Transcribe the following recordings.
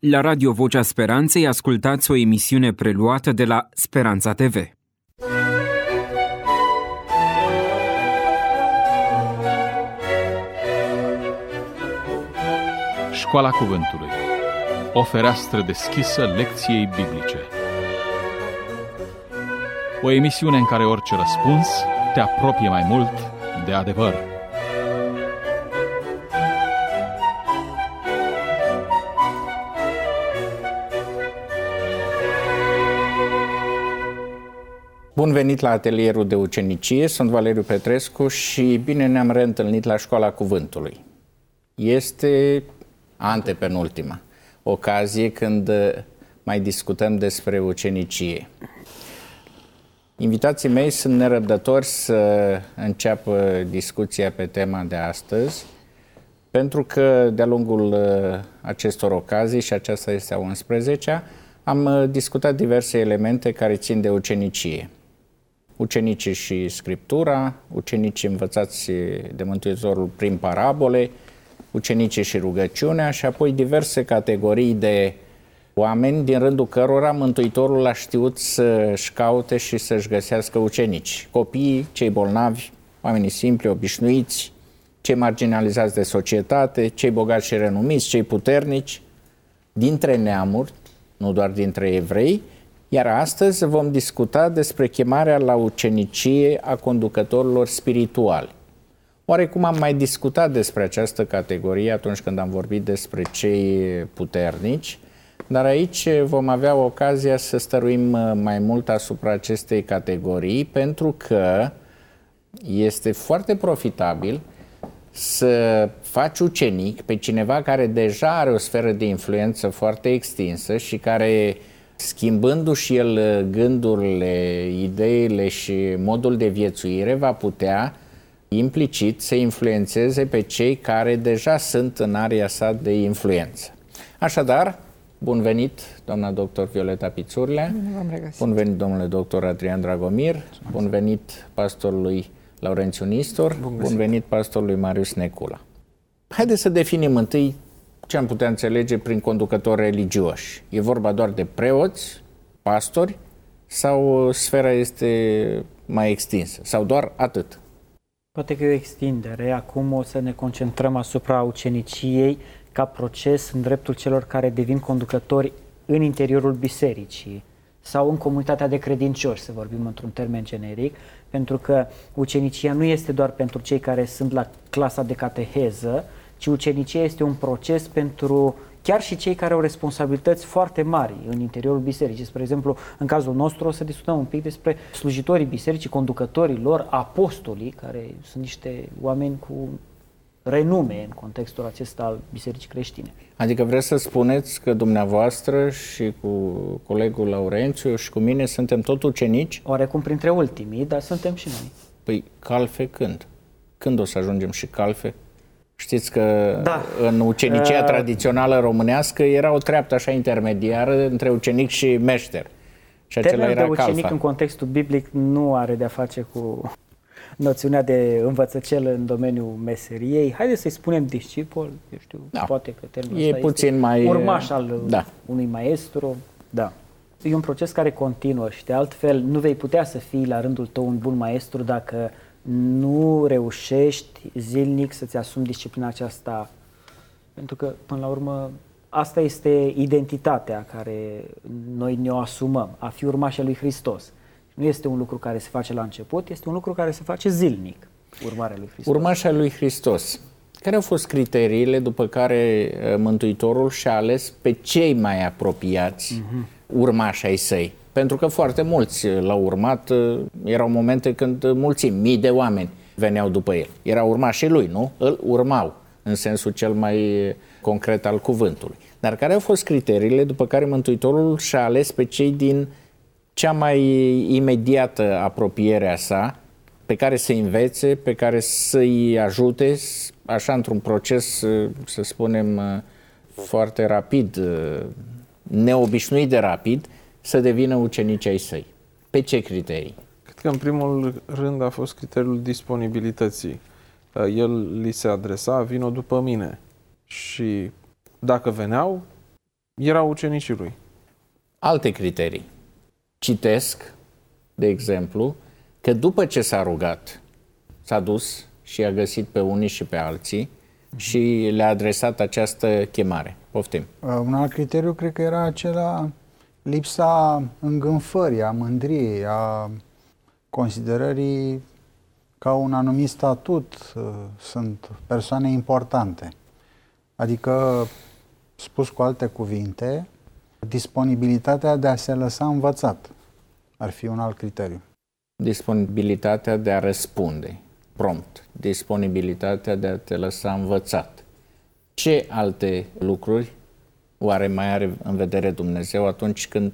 La Radio Vocea Speranței ascultați o emisiune preluată de la Speranța TV. Școala Cuvântului. O fereastră deschisă lecției biblice. O emisiune în care orice răspuns te apropie mai mult de adevăr. Bun venit la atelierul de ucenicie, sunt Valeriu Petrescu și bine ne-am reîntâlnit la Școala Cuvântului. Este antepenultima ocazie când mai discutăm despre ucenicie. Invitații mei sunt nerăbdători să înceapă discuția pe tema de astăzi, pentru că de-a lungul acestor ocazii, și aceasta este a 11-a, am discutat diverse elemente care țin de ucenicie. Ucenicii și Scriptura, ucenicii învățați de Mântuitorul prin parabole, ucenicii și rugăciunea și apoi diverse categorii de oameni din rândul cărora Mântuitorul a știut să-și caute și să-și găsească ucenici. Copiii, cei bolnavi, oamenii simpli, obișnuiți, cei marginalizați de societate, cei bogați și renumiți, cei puternici, dintre neamuri, nu doar dintre evrei, iar astăzi vom discuta despre chemarea la ucenicie a conducătorilor spirituali. Oarecum am mai discutat despre această categorie atunci când am vorbit despre cei puternici, dar aici vom avea ocazia să stăruim mai mult asupra acestei categorii, pentru că este foarte profitabil să faci ucenic pe cineva care deja are o sferă de influență foarte extinsă și care, schimbându-și el gândurile, ideile și modul de viețuire, va putea implicit să influențeze pe cei care deja sunt în area sa de influență. Așadar, bun venit, doamna doctor Violeta Pițurlea, bun venit, domnule doctor Adrian Dragomir, bun venit pastorului Laurențiu Nistor, bun venit pastorului Marius Necula. Haideți să definim întâi ce am putea înțelege prin conducători religioși. E vorba doar de preoți, pastori, sau sfera este mai extinsă, sau doar atât? Poate că e o extindere. Acum o să ne concentrăm asupra uceniciei ca proces în dreptul celor care devin conducători în interiorul bisericii sau în comunitatea de credincioși, să vorbim într-un termen generic, pentru că ucenicia nu este doar pentru cei care sunt la clasa de cateheză, ci ucenicia este un proces pentru chiar și cei care au responsabilități foarte mari în interiorul bisericii. Spre exemplu, în cazul nostru o să discutăm un pic despre slujitorii bisericii, conducătorii lor, apostolii, care sunt niște oameni cu renume în contextul acesta al bisericii creștine. Adică vreți să spuneți că dumneavoastră și cu colegul Laurențiu și cu mine suntem tot ucenici? Oarecum printre ultimii, dar suntem și noi. Păi calfe când? Când o să ajungem și calfe? Știți că în ucenicia tradițională românească era o treaptă așa intermediară între ucenic și meșter. Și acela era de ucenic calfa. în contextul biblic nu are de-a face cu noțiunea de învățăcel în domeniul meseriei. Haideți să-i spunem discipol, eu știu, poate că termenul ăsta puțin este mai urmaș al unui maestru. Da. E un proces care continuă și de altfel nu vei putea să fii la rândul tău un bun maestru dacă nu reușești zilnic să-ți asumi disciplina aceasta, pentru că, până la urmă, asta este identitatea care noi ne-o asumăm, a fi urmașii lui Hristos. Nu este un lucru care se face la început, este un lucru care se face zilnic, urmarea lui Hristos. Urmașii lui Hristos. Care au fost criteriile după care Mântuitorul și-a ales pe cei mai apropiați urmași ai săi? Pentru că foarte mulți l-au urmat, erau momente când mii de oameni veneau după el. Erau urmașii lui, nu? Îl urmau, în sensul cel mai concret al cuvântului. Dar care au fost criteriile după care Mântuitorul și-a ales pe cei din cea mai imediată apropiere a sa, pe care să învețe, pe care să-i ajute, așa într-un proces, să spunem, foarte rapid, neobișnuit de rapid, să devină ucenici ai săi? Pe ce criterii? Cred că în primul rând a fost criteriul disponibilității. El li se adresa, vino după mine. Și dacă veneau, erau ucenicii lui. Alte criterii. Citesc, de exemplu, că după ce s-a rugat, s-a dus și a găsit pe unii și pe alții și le-a adresat această chemare. Poftim. Un alt criteriu cred că era acela lipsa îngânfării, a mândriei, a considerării ca un anumit statut sunt persoane importante. Adică, spus cu alte cuvinte, disponibilitatea de a se lăsa învățat ar fi un alt criteriu. Disponibilitatea de a răspunde prompt, disponibilitatea de a te lăsa învățat. Ce alte lucruri oare mai are în vedere Dumnezeu atunci când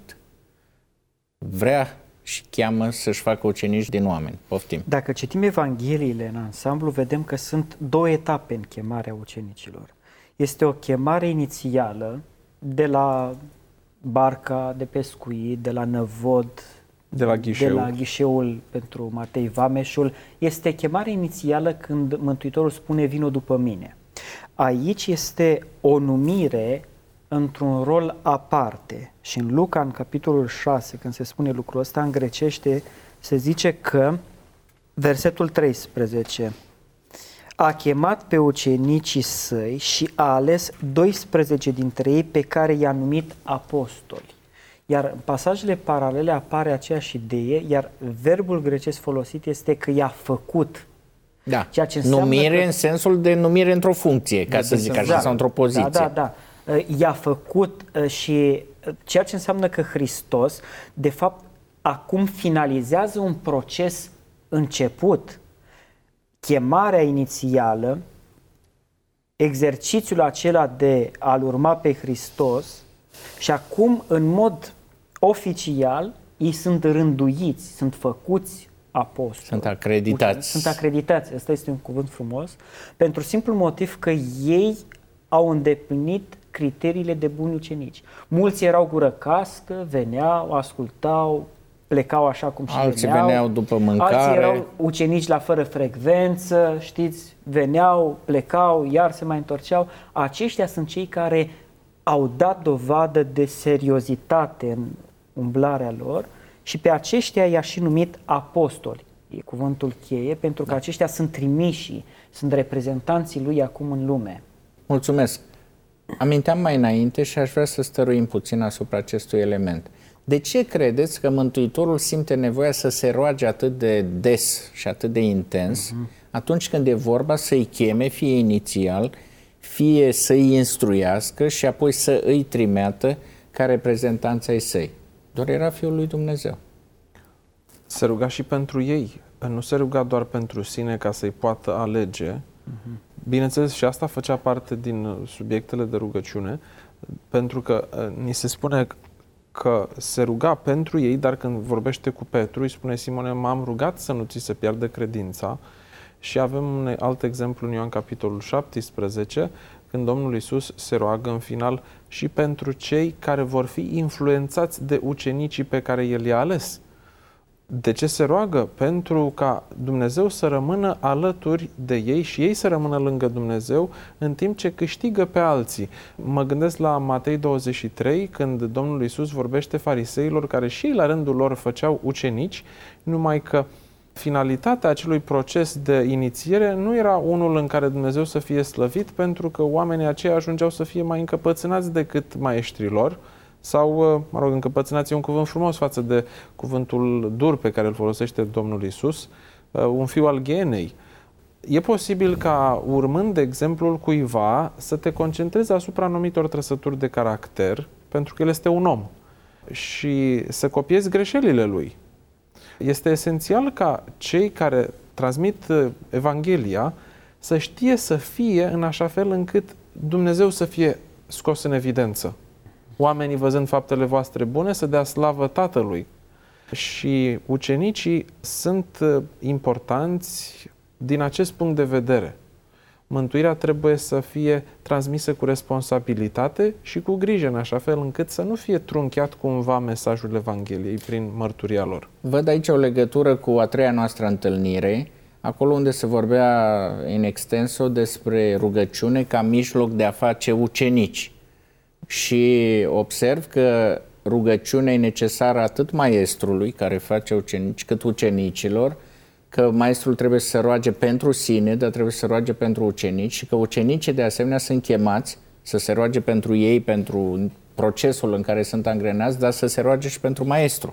vrea și cheamă să-și facă ucenici din oameni? Poftim. Dacă citim Evangheliile în ansamblu, vedem că sunt două etape în chemarea ucenicilor. Este o chemare inițială de la barca de pescuit, de la năvod, De la ghișeul pentru Matei Vameșul. Este chemarea inițială când Mântuitorul spune vino după mine. Aici este o numire într-un rol aparte. Și în Luca, în capitolul 6, când se spune lucrul ăsta, în grecește se zice că, versetul 13, a chemat pe ucenicii săi și a ales 12 dintre ei pe care i-a numit apostoli. Iar în pasajele paralele apare aceeași idee, iar verbul grecesc folosit este că i-a făcut. Da, ceea ce înseamnă numire că... în sensul de numire într-o funcție, ca să zic așa, sau într-o poziție. Da. I-a făcut și ceea ce înseamnă că Hristos, de fapt, acum finalizează un proces început. Chemarea inițială, exercițiul acela de a-L urma pe Hristos, și acum, în mod oficial, ei sunt rânduiți, sunt făcuți apostoli. Sunt acreditați. Sunt acreditați, ăsta este un cuvânt frumos, pentru simplu motiv că ei au îndeplinit criteriile de buni ucenici. Mulți erau gură cască, veneau, ascultau, plecau așa cum și alții veneau după mâncare. Alții erau ucenici la fără frecvență, știți, veneau, plecau, iar se mai întorceau. Aceștia sunt cei care au dat dovadă de seriozitate în umblarea lor și pe aceștia i-a și numit apostoli. E cuvântul cheie, pentru că aceștia sunt trimișii, sunt reprezentanții lui acum în lume. Mulțumesc. Aminteam mai înainte și aș vrea să stăruim puțin asupra acestui element. De ce credeți că Mântuitorul simte nevoia să se roage atât de des și atât de intens atunci când e vorba să-i cheme, fie inițial, fie să-i instruiască și apoi să îi trimeată ca reprezentanți ai săi? Doar era Fiul lui Dumnezeu. Se ruga și pentru ei. Nu se ruga doar pentru sine ca să-i poată alege. Bineînțeles, și asta făcea parte din subiectele de rugăciune, pentru că ni se spune că se ruga pentru ei, dar când vorbește cu Petru, îi spune Simone, m-am rugat să nu ți se piardă credința. Și avem un alt exemplu în Ioan capitolul 17, când Domnul Iisus se roagă în final și pentru cei care vor fi influențați de ucenicii pe care El i-a ales. De ce se roagă? Pentru ca Dumnezeu să rămână alături de ei și ei să rămână lângă Dumnezeu în timp ce câștigă pe alții. Mă gândesc la Matei 23, când Domnul Iisus vorbește fariseilor care și ei la rândul lor făceau ucenici, numai că finalitatea acelui proces de inițiere nu era unul în care Dumnezeu să fie slăvit, pentru că oamenii aceia ajungeau să fie mai încăpățânați decât maestrilor, sau, încăpățânați e un cuvânt frumos față de cuvântul dur pe care îl folosește Domnul Iisus, un fiu al ghenei. E posibil ca, urmând exemplul cuiva, să te concentrezi asupra anumitor trăsături de caracter, pentru că el este un om, și să copiezi greșelile lui. Este esențial ca cei care transmit Evanghelia să știe să fie în așa fel încât Dumnezeu să fie scos în evidență. Oamenii, văzând faptele voastre bune, să dea slavă Tatălui. Și ucenicii sunt importanți din acest punct de vedere. Mântuirea trebuie să fie transmisă cu responsabilitate și cu grijă, în așa fel încât să nu fie trunchiat cumva mesajul Evangheliei prin mărturia lor. Văd aici o legătură cu a treia noastră întâlnire, acolo unde se vorbea in extenso despre rugăciune ca mijloc de a face ucenici. și observ că rugăciunea e necesară atât maestrului care face ucenici, cât ucenicilor, că maestrul trebuie să se roage pentru sine, dar trebuie să se roage pentru ucenici și că ucenicii de asemenea sunt chemați să se roage pentru ei, pentru procesul în care sunt angrenați, dar să se roage și pentru maestru.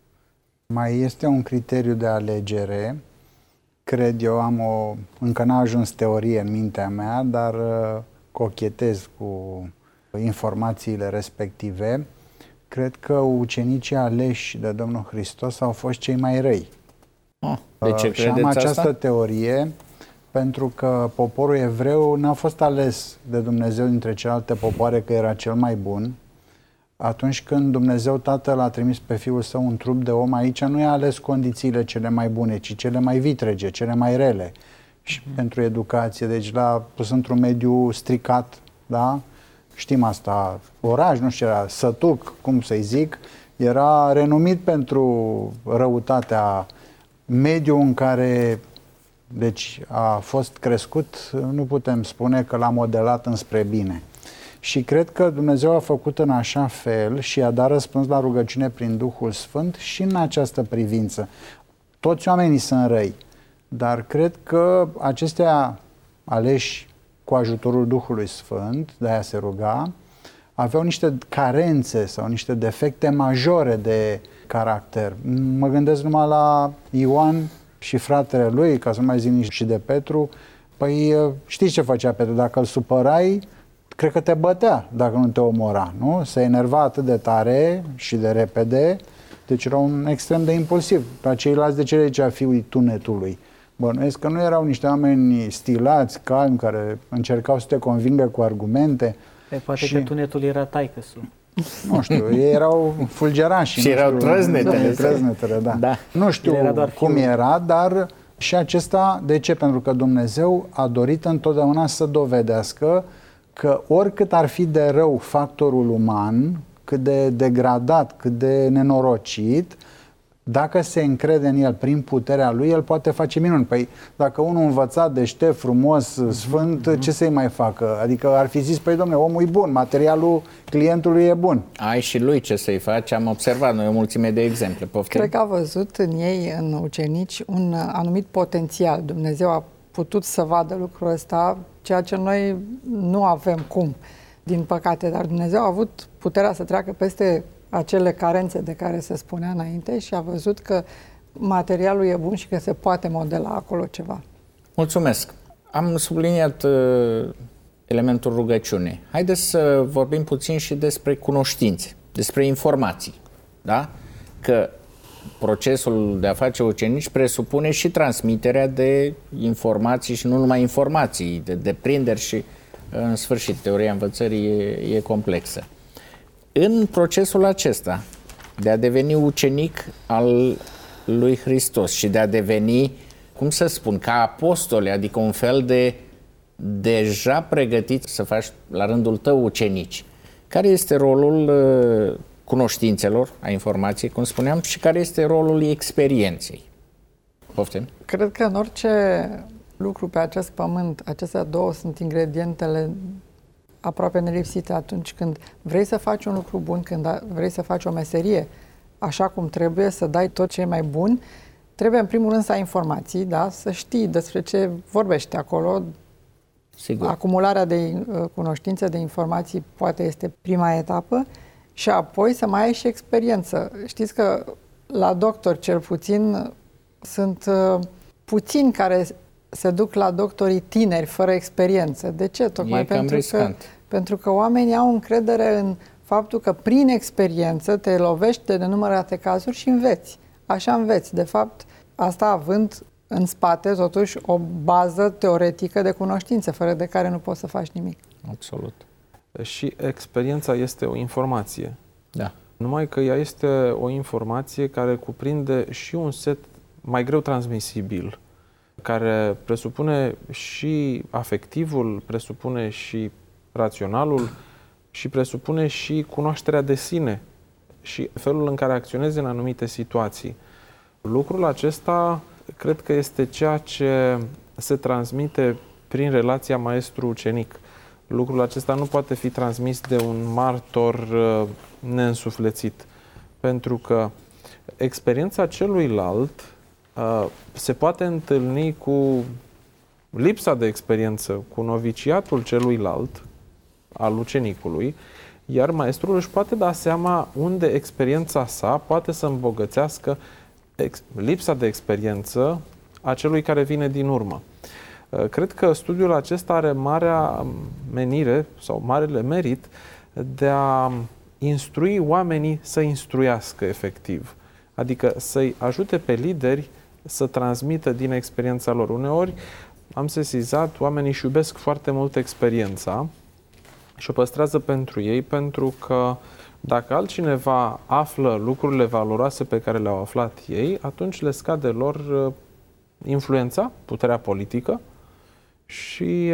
Mai este un criteriu de alegere, cred eu, încă n-a ajuns teorie în mintea mea, dar cochetez cu informațiile respective. Cred că ucenicii aleși de Domnul Hristos au fost cei mai răi. De ce și am această asta? teorie pentru că poporul evreu n-a fost ales de Dumnezeu dintre celelalte popoare că era cel mai bun. Atunci când Dumnezeu Tatăl a trimis pe Fiul Său un trup de om, aici nu i-a ales condițiile cele mai bune, ci cele mai vitrege, cele mai rele și pentru educație. Deci l-a pus într-un mediu stricat, da? Știm asta, oraș, nu știu, era sătuc, cum să-i zic, era renumit pentru răutatea. Mediul în care deci a fost crescut, nu putem spune că l-a modelat înspre bine. Și cred că Dumnezeu a făcut în așa fel și a dat răspuns la rugăciune prin Duhul Sfânt și în această privință. Toți oamenii sunt răi, dar cred că acestea aleși cu ajutorul Duhului Sfânt, de-aia se ruga, aveau niște carențe sau niște defecte majore de caracter. Mă gândesc numai la Ioan și fratele lui, ca să nu mai zic nici și de Petru. Păi știți ce făcea Petru? Dacă îl supărai, cred că te bătea dacă nu te omora, nu? Se enerva atât de tare și de repede, deci era un extrem de impulsiv. La ceilalți de ce le zicea fiul tunetului? Bănuiesc că nu erau niște oameni stilați, calmi, care încercau să te convingă cu argumente. Poate că tunetul era taică-su. Nu știu, ei erau fulgerași. Și erau trăznetele, da. Nu știu cum era, dar și acesta, de ce? Pentru că Dumnezeu a dorit întotdeauna să dovedească că oricât ar fi de rău factorul uman, cât de degradat, cât de nenorocit, dacă se încrede în el prin puterea lui, el poate face minuni. Păi dacă unul învățat, deștept, frumos, sfânt, ce să-i mai facă? Adică ar fi zis, păi dom'le, omul e bun, materialul clientului e bun. Ai și lui ce să-i faci, am observat noi o mulțime de exemple. Poftim? Cred că a văzut în ei, în ucenici, un anumit potențial. Dumnezeu a putut să vadă lucrul ăsta, ceea ce noi nu avem cum, din păcate, dar Dumnezeu a avut puterea să treacă peste acele carențe de care se spunea înainte și a văzut că materialul e bun și că se poate modela acolo ceva. Mulțumesc! Am subliniat elementul rugăciunii. Haideți să vorbim puțin și despre cunoștințe, despre informații. Da? Că procesul de a face ucenici presupune și transmiterea de informații și nu numai informații, de deprinderi și, în sfârșit, teoria învățării e complexă. În procesul acesta de a deveni ucenic al lui Hristos și de a deveni, cum să spun, ca apostoli, adică un fel de deja pregătit să faci la rândul tău ucenici, care este rolul cunoștințelor, a informației, cum spuneam, și care este rolul experienței? Poftim? Cred că în orice lucru pe acest pământ, acestea două sunt ingredientele aproape nelipsite atunci când vrei să faci un lucru bun, când vrei să faci o meserie așa cum trebuie, să dai tot ce e mai bun, trebuie în primul rând să ai informații, da? Să știi despre ce vorbești acolo. Sigur. Acumularea de cunoștințe, de informații poate este prima etapă și apoi să mai ai și experiență. Știți că la doctor cel puțin sunt puțini care se duc la doctorii tineri fără experiență. De ce? Tocmai pentru că oamenii au încredere în faptul că prin experiență te lovești de nenumărate cazuri și înveți. Așa înveți. De fapt, asta având în spate totuși o bază teoretică de cunoștințe, fără de care nu poți să faci nimic. Absolut. Și experiența este o informație. Da. Numai că ea este o informație care cuprinde și un set mai greu transmisibil, care presupune și afectivul, presupune și raționalul și presupune și cunoașterea de sine și felul în care acționezi în anumite situații. Lucrul acesta cred că este ceea ce se transmite prin relația maestru-ucenic. Lucrul acesta nu poate fi transmis de un martor neînsuflețit, pentru că experiența celuilalt se poate întâlni cu lipsa de experiență, cu noviciatul celuilalt, al ucenicului, iar maestrul își poate da seama unde experiența sa poate să îmbogățească lipsa de experiență a celui care vine din urmă. Cred că studiul acesta are marea menire sau marele merit de a instrui oamenii să instruiască efectiv. Adică să-i ajute pe lideri să transmită din experiența lor. Uneori am sesizat, oamenii își iubesc foarte mult experiența și o păstrează pentru ei, pentru că dacă altcineva află lucrurile valoroase pe care le-au aflat ei, atunci le scade lor influența, puterea politică și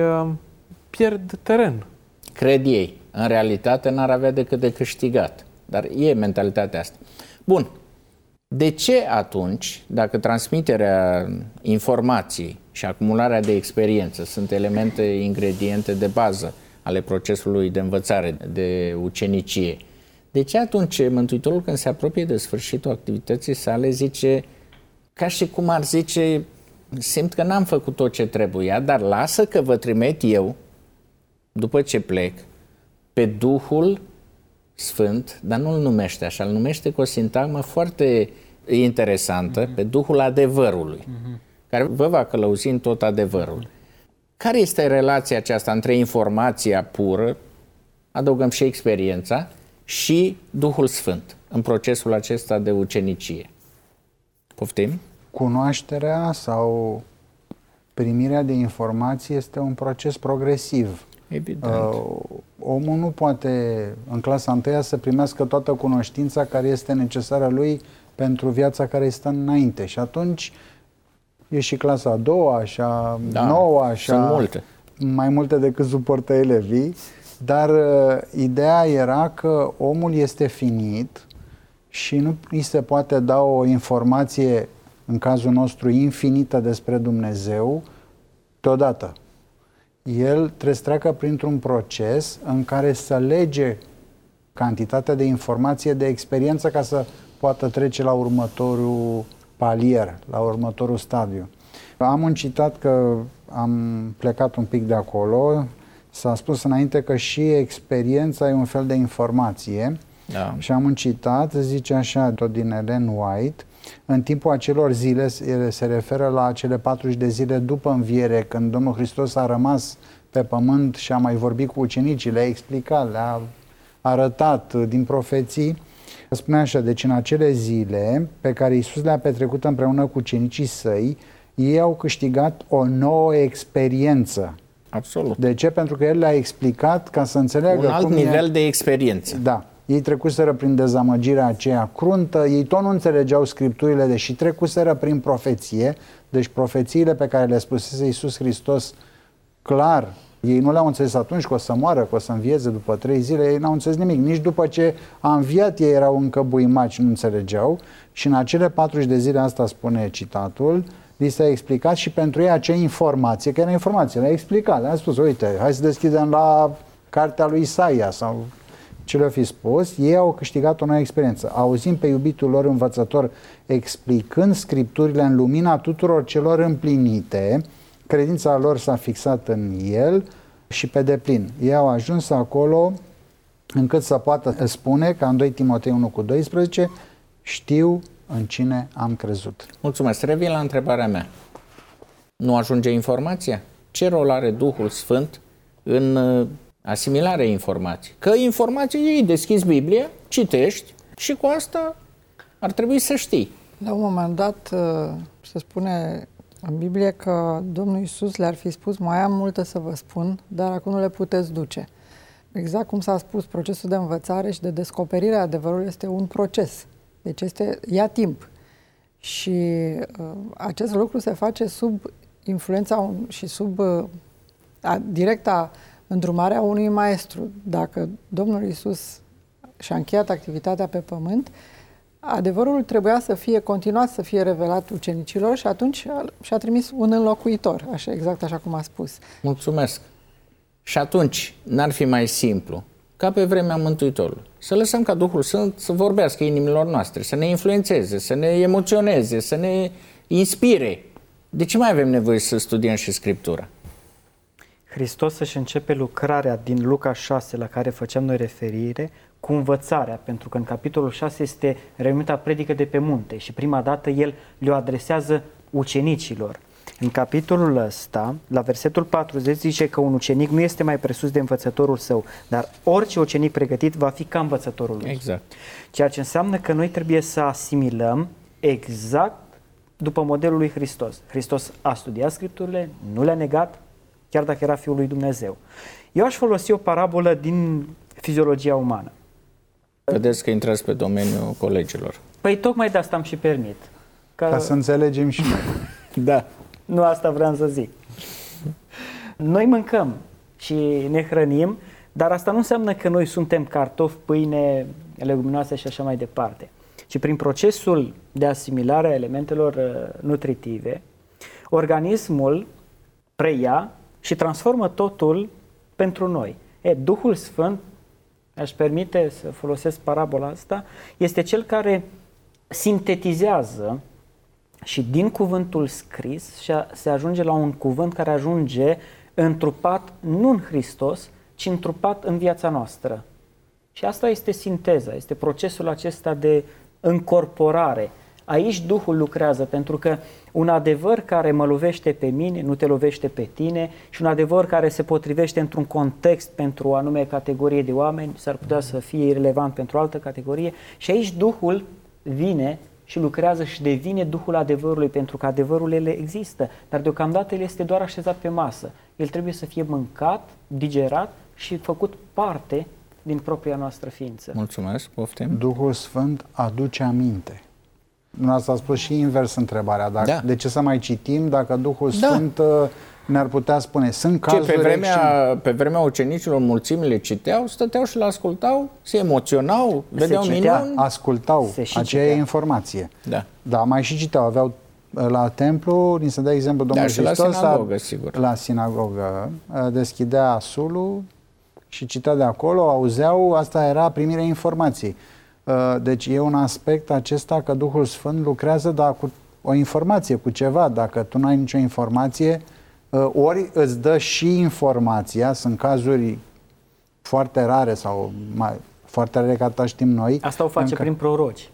pierd teren. Cred ei. În realitate n-ar avea decât de câștigat. Dar e mentalitatea asta. Bun. De ce atunci, dacă transmiterea informației și acumularea de experiență sunt elemente, ingrediente de bază ale procesului de învățare, de ucenicie, de ce atunci Mântuitorul, când se apropie de sfârșitul activității sale, zice, ca și cum ar zice, simt că n-am făcut tot ce trebuia, dar lasă că vă trimit eu, după ce plec, pe Duhul Sfânt, dar nu-l numește așa, îl numește cu o sintagmă foarte interesantă, pe Duhul adevărului, care vă va călăuzi în tot adevărul. Care este relația aceasta între informația pură, adăugăm și experiența, și Duhul Sfânt în procesul acesta de ucenicie? Poftim? Cunoașterea sau primirea de informații este un proces progresiv. Evident. Omul nu poate în clasa 1 să primească toată cunoștința care este necesară lui pentru viața care îi stă înainte. Și atunci e și clasa a 2-a, și a 9-a, și sunt multe. Mai multe decât suportă elevii. Dar ideea era că omul este finit și nu îi se poate da o informație, în cazul nostru, infinită despre Dumnezeu deodată. El trebuie să treacă printr-un proces în care să lege cantitatea de informație, de experiență, ca să poată trece la următorul palier, la următorul stadiu. Am un citat, că am plecat un pic de acolo, s-a spus înainte că și experiența e un fel de informație. Da. Și am un citat, zice așa, tot din Ellen White: în timpul acelor zile, se referă la cele 40 de zile după înviere, când Domnul Hristos a rămas pe pământ și a mai vorbit cu ucenicii, le-a explicat, le-a arătat din profeții. Spune așa: deci în acele zile pe care Iisus le-a petrecut împreună cu ucenicii săi, ei au câștigat o nouă experiență. Absolut. De ce? Pentru că El le-a explicat ca să înțeleagă un alt nivel de experiență. Da. Ei trecuseră prin dezamăgirea aceea cruntă, ei tot nu înțelegeau Scripturile, deși trecuseră prin profeție, deci profețiile pe care le spusese Iisus Hristos clar, ei nu le-au înțeles atunci că o să moară, că o să învieze după 3 zile, ei n-au înțeles nimic. Nici după ce a înviat ei erau încă buimaci, nu înțelegeau. Și în acele 40 de zile, asta spune citatul, li s-a explicat și pentru ei acea informație, că era informație, le-a explicat, le-a spus, uite, hai să deschidem la cartea lui Isaia sau ce le-a fi spus. Ei au câștigat o nouă experiență. Auzind pe iubitul lor învățător explicând Scripturile în lumina tuturor celor împlinite, credința lor s-a fixat în el și pe deplin. Ei au ajuns acolo încât să poată spune, ca în 2 Timotei 1:12, știu în cine am crezut. Mulțumesc. Revin la întrebarea mea. Nu ajunge informația? Ce rol are Duhul Sfânt în asimilarea informației? Că informații ei, deschizi Biblia, citești și cu asta ar trebui să știi. La un moment dat se spune în Biblie că Domnul Iisus le-ar fi spus: mai am multe să vă spun, dar acum nu le puteți duce. Exact cum s-a spus, procesul de învățare și de descoperire a adevărului este un proces. Deci ia timp. Și acest lucru se face sub influența și sub directa îndrumarea unui maestru. Dacă Domnul Iisus și-a încheiat activitatea pe pământ, adevărul trebuia să fie continuat, să fie revelat ucenicilor și atunci și-a trimis un înlocuitor, exact așa cum a spus. Mulțumesc. Și atunci n-ar fi mai simplu, ca pe vremea Mântuitorului, să lăsăm ca Duhul Sfânt să vorbească inimilor noastre, să ne influențeze, să ne emoționeze, să ne inspire. De ce mai avem nevoie să studiem și Scriptura? Hristos își începe lucrarea din Luca 6, la care făceam noi referire, cu învățarea, pentru că în capitolul 6 este renumita predică de pe munte și prima dată el le-o adresează ucenicilor. În capitolul ăsta, la versetul 40, zice că un ucenic nu este mai presus de învățătorul său, dar orice ucenic pregătit va fi ca învățătorul lui. Exact. Ceea ce înseamnă că noi trebuie să asimilăm exact după modelul lui Hristos. Hristos a studiat Scripturile, nu le-a negat, chiar dacă era Fiul lui Dumnezeu. Eu aș folosi o parabolă din fiziologia umană. Vedeți că intrați pe domeniul colegilor. Păi tocmai de asta am și permit. Ca să înțelegem și noi. Da. Nu asta vreau să zic. Noi mâncăm și ne hrănim, dar asta nu înseamnă că noi suntem cartofi, pâine, leguminoase și așa mai departe. Ci prin procesul de asimilare a elementelor nutritive, organismul preia și transformă totul pentru noi. Duhul Sfânt, aș permite să folosesc parabola asta, este cel care sintetizează și din cuvântul scris se ajunge la un cuvânt care ajunge întrupat nu în Hristos, ci întrupat în viața noastră. Și asta este sinteza, este procesul acesta de încorporare. Aici Duhul lucrează, pentru că un adevăr care mă lovește pe mine nu te lovește pe tine și un adevăr care se potrivește într-un context pentru o anume categorie de oameni s-ar putea să fie irelevant pentru o altă categorie și aici Duhul vine și lucrează și devine Duhul adevărului, pentru că adevărul ele există, dar deocamdată el este doar așezat pe masă. El trebuie să fie mâncat, digerat și făcut parte din propria noastră ființă. Mulțumesc, poftim. Duhul Sfânt aduce aminte. Asta a spus și invers întrebarea. De ce să mai citim dacă Duhul Sfânt ne-ar putea spune? Sunt cazuri... Pe vremea ucenicilor mulțimile citeau, stăteau și le-ascultau, se emoționau, vedeau minuni. Ascultau, aceea e informație. Da. Da, mai și citeau. Aveau la templu, ni se dă exemplu Domnul Hristos. La sinagogă, sigur. La sinagogă deschidea sulul și citea de acolo, auzeau, asta era primirea informației. Deci e un aspect acesta că Duhul Sfânt lucrează cu o informație, cu ceva. Dacă tu nu ai nicio informație, ori îți dă și informația, sunt cazuri foarte rare sau foarte rare, ca atâta știm noi. Asta o face prin proroci.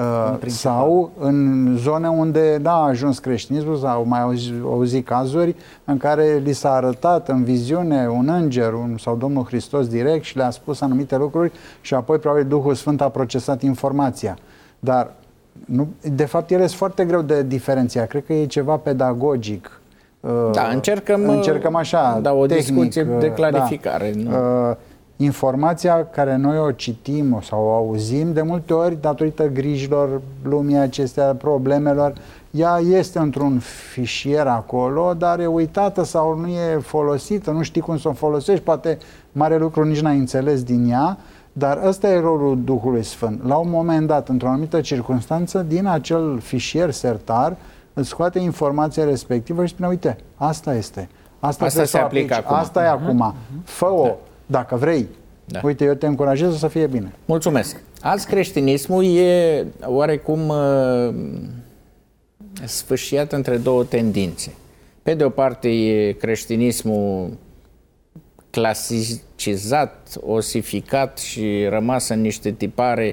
Sau în zone unde n-a ajuns creștinismul, sau mai auzit cazuri în care li s-a arătat în viziune un înger sau Domnul Hristos direct și le-a spus anumite lucruri și apoi probabil Duhul Sfânt a procesat informația. Dar nu, de fapt ele sunt foarte greu de diferențiat. Cred că e ceva pedagogic. Da, încercăm așa, o tehnic, discuție de clarificare. Da. Informația care noi o citim sau o auzim, de multe ori, datorită grijilor lumii acestea, problemelor, ea este într-un fișier acolo, dar e uitată sau nu e folosită, nu știi cum să o folosești, poate mare lucru nici n-ai înțeles din ea, dar ăsta e rolul Duhului Sfânt. La un moment dat, într-o anumită circunstanță, din acel fișier sertar, îți scoate informația respectivă și spune, uite, asta este. Asta se aplică acum. Asta e acum. Fă-o. Dacă vrei. Da. Uite, eu te încurajez să fie bine. Mulțumesc. Azi creștinismul e oarecum sfâșiat între două tendințe. Pe de o parte e creștinismul clasicizat, osificat și rămas în niște tipare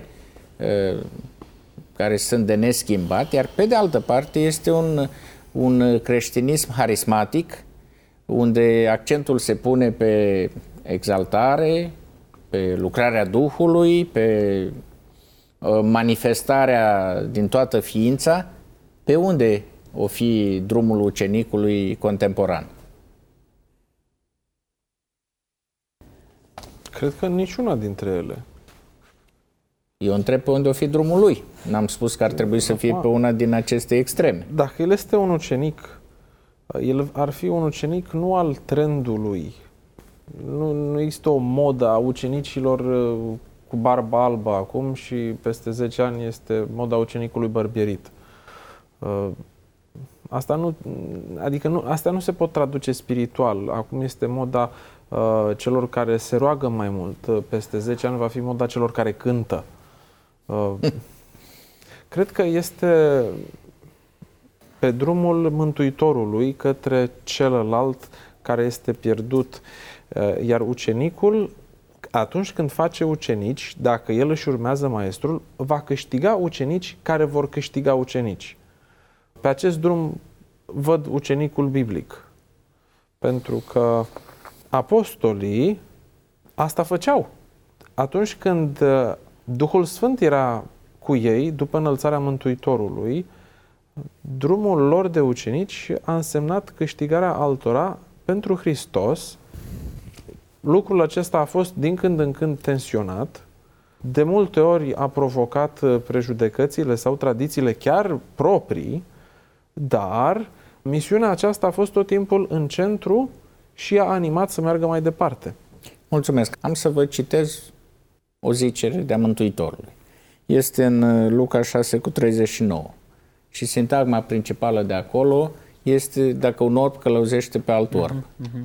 care sunt de neschimbat, iar pe de altă parte este un creștinism harismatic, unde accentul se pune pe exaltare, pe lucrarea Duhului, pe manifestarea din toată ființa. Pe unde o fi drumul ucenicului contemporan? Cred că niciuna dintre ele. Eu întreb pe unde o fi drumul lui. N-am spus că ar trebui să fie pe una din aceste extreme. Dacă el este un ucenic, el ar fi un ucenic nu al trendului. Nu există o modă a ucenicilor cu barba albă acum și peste 10 ani este moda ucenicului bărbierit. Asta nu se pot traduce spiritual. Acum este moda celor care se roagă mai mult. Peste 10 ani va fi moda celor care cântă. Cred că este pe drumul Mântuitorului către celălalt care este pierdut. Iar ucenicul, atunci când face ucenici, dacă el își urmează maestrul, va câștiga ucenici care vor câștiga ucenici. Pe acest drum văd ucenicul biblic. Pentru că apostolii asta făceau. Atunci când Duhul Sfânt era cu ei, după înălțarea Mântuitorului, drumul lor de ucenici a însemnat câștigarea altora pentru Hristos. Lucrul acesta a fost din când în când tensionat. De multe ori a provocat prejudecățile sau tradițiile chiar proprii, dar misiunea aceasta a fost tot timpul în centru și a animat să meargă mai departe. Mulțumesc. Am să vă citez o zicere de-a Mântuitorului. Este în Luca 6:39 și sintagma principală de acolo este dacă un orb călăuzește pe alt orb.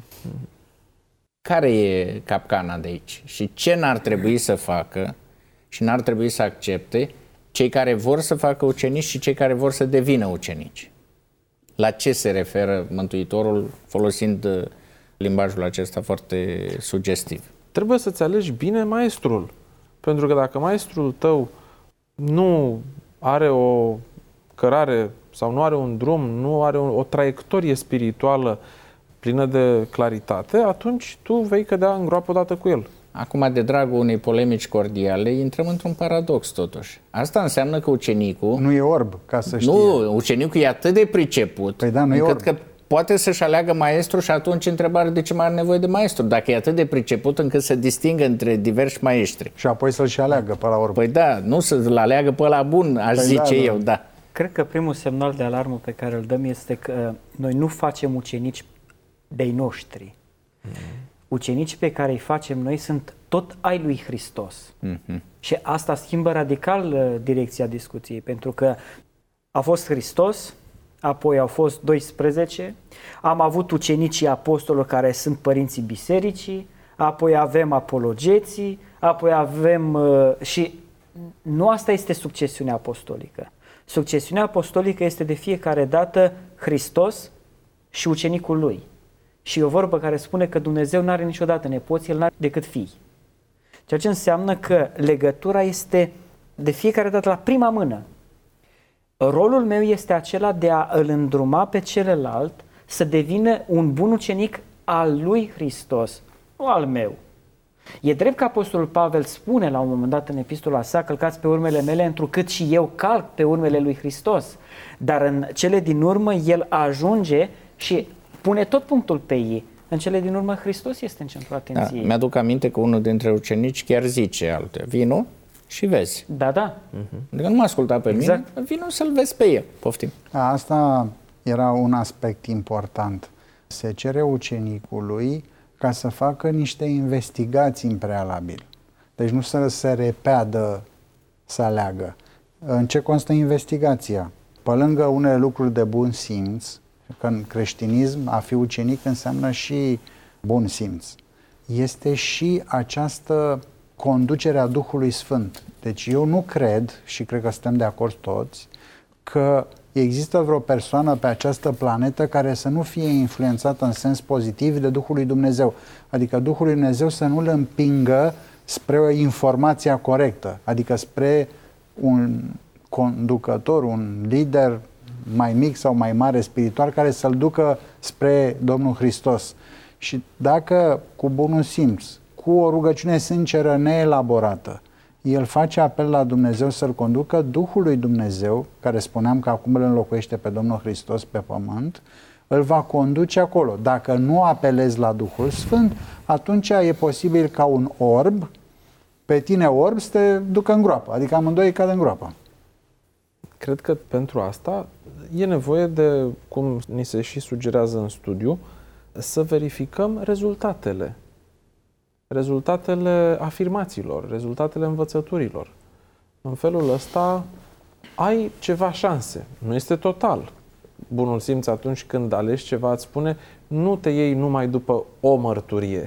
Care e capcana de aici? Și ce n-ar trebui să facă și n-ar trebui să accepte cei care vor să facă ucenici și cei care vor să devină ucenici? La ce se referă Mântuitorul folosind limbajul acesta foarte sugestiv? Trebuie să-ți alegi bine maestrul. Pentru că dacă maestrul tău nu are o cărare sau nu are un drum, nu are o traiectorie spirituală plină de claritate, atunci tu vei cădea în groapă odată cu el. Acum, de dragul unei polemici cordiale, intrăm într-un paradox totuși. Asta înseamnă că ucenicul... Nu e orb, ca să știe. Nu, ucenicul e atât de priceput, păi da, încât că poate să-și aleagă maestru și atunci întrebarea de ce mai are nevoie de maestru. Dacă e atât de priceput încât să distingă între diversi maestri. Și apoi să-l și aleagă pe la orb. Păi da, nu să-l aleagă pe la bun, aș zice eu, da. Cred că primul semnal de alarmă pe care îl dăm este că noi nu facem ucenici de-ai noștri. Ucenicii pe care îi facem noi sunt tot ai lui Hristos. Și asta schimbă radical direcția discuției, pentru că a fost Hristos, apoi au fost 12, am avut ucenicii apostolilor care sunt părinții bisericii, apoi avem apologeții, apoi avem și nu asta este succesiunea apostolică. Succesiunea apostolică este de fiecare dată Hristos și ucenicul lui. Și e o vorbă care spune că Dumnezeu nu are niciodată nepoți, El n-are decât fii. Ceea ce înseamnă că legătura este de fiecare dată la prima mână. Rolul meu este acela de a îl îndruma pe celălalt să devină un bun ucenic al lui Hristos, nu al meu. E drept că Apostolul Pavel spune la un moment dat în epistola sa: călcați pe urmele mele, întrucât și eu calc pe urmele lui Hristos. Dar în cele din urmă el ajunge și pune tot punctul pe ei. În cele din urmă Hristos este în centrul atenției. Da, mi-aduc aminte că unul dintre ucenici chiar zice alte: vino și vezi. Da. Adică nu mă asculta pe mine, vino să-l vezi pe el. Poftim. Asta era un aspect important. Se cere ucenicului ca să facă niște investigații în prealabil. Deci nu să se repeadă să aleagă. În ce constă investigația? Pe lângă unele lucruri de bun simț, că în creștinism a fi ucenic înseamnă și bun simț, este și această conducere a Duhului Sfânt. Deci eu nu cred, și cred că suntem de acord toți, că există vreo persoană pe această planetă care să nu fie influențată în sens pozitiv de Duhul lui Dumnezeu. Adică Duhul lui Dumnezeu să nu-l împingă spre o informație corectă, adică spre un conducător, un lider mai mic sau mai mare spiritual care să-l ducă spre Domnul Hristos. Și dacă cu bunul simț, cu o rugăciune sinceră neelaborată, el face apel la Dumnezeu să-l conducă, Duhul lui Dumnezeu, care spuneam că acum îl înlocuiește pe Domnul Hristos pe pământ, îl va conduce acolo. Dacă nu apelezi la Duhul Sfânt, atunci e posibil ca un orb, pe tine orb, să te ducă în groapă. Adică amândoi cad în groapă. Cred că pentru asta e nevoie de, cum ni se și sugerează în studiu, să verificăm rezultatele. Rezultatele afirmațiilor, rezultatele învățăturilor. În felul ăsta ai ceva șanse. Nu este total. Bunul simț atunci când alegi ceva îți spune: nu te iei numai după o mărturie,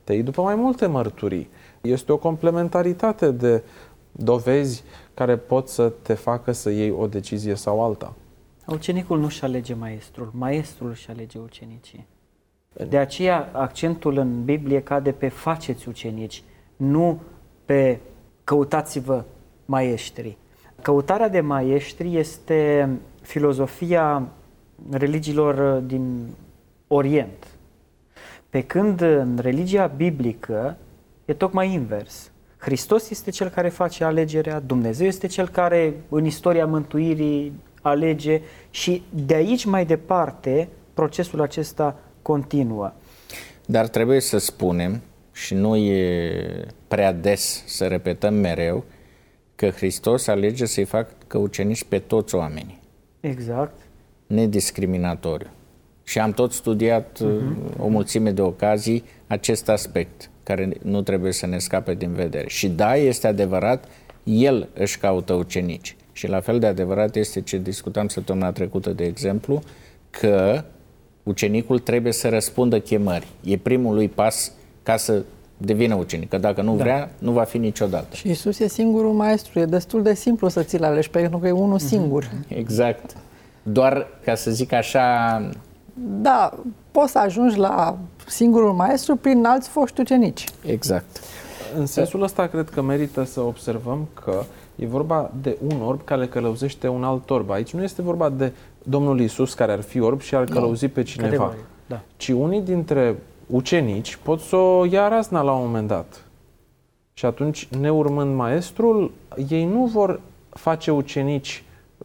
te iei după mai multe mărturii. Este o complementaritate de dovezi care pot să te facă să iei o decizie sau alta. Ucenicul nu-și alege maestrul, maestrul își alege ucenicii. De aceea accentul în Biblie cade pe faceți ucenici, nu pe căutați-vă maestri. Căutarea de maestri este filozofia religiilor din Orient. Pe când în religia biblică e tocmai invers. Hristos este cel care face alegerea, Dumnezeu este cel care în istoria mântuirii alege și de aici mai departe procesul acesta continuă. Dar trebuie să spunem, și nu e prea des să repetăm mereu, că Hristos alege să-i facă ucenici pe toți oamenii. Exact. Nediscriminatoriu. Și am tot studiat o mulțime de ocazii acest aspect, care nu trebuie să ne scape din vedere. Și da, este adevărat, el își caută ucenici. Și la fel de adevărat este ce discutam săptămâna trecută, de exemplu, că ucenicul trebuie să răspundă chemării. E primul lui pas ca să devină ucenic, că dacă nu vrea, nu va fi niciodată. Și Iisus e singurul maestru, e destul de simplu să ți-l alegi, pentru că e unul singur. Exact. Doar, ca să zic așa... Da, poți să ajungi la singurul maestru prin alți foști ucenici. Exact. În sensul ăsta, cred că merită să observăm că e vorba de un orb care călăuzește un alt orb. Aici nu este vorba de Domnul Iisus care ar fi orb și ar călăuzi pe cineva. Da. Ci unii dintre ucenici pot să o ia razna la un moment dat. Și atunci, neurmând maestrul, ei nu vor face ucenici